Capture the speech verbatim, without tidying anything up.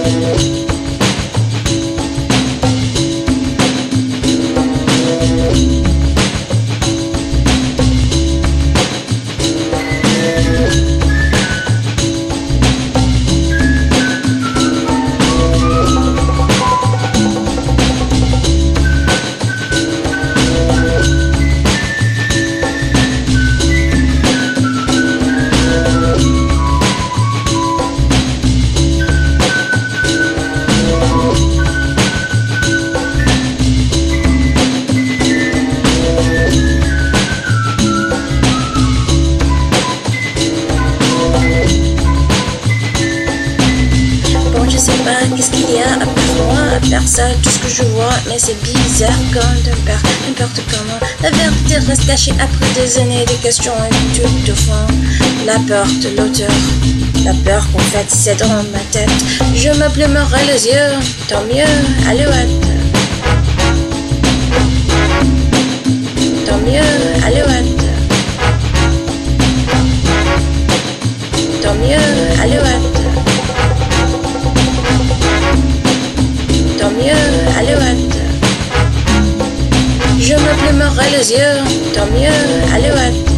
Qu'est-ce qu'il y a à part moi, à part ça, tout ce que je vois, mais c'est bizarre quand on perd n'importe comment. La vérité reste cachée après des années de questions et tout au fond. La peur de l'auteur, la peur qu'on fait, c'est dans ma tête. Je me plumerai les yeux, tant mieux, alouette. Tant mieux, alouette. Tant mieux, alouette. Tant mieux, alouette. Je me plumerai les yeux, tant mieux, alouette.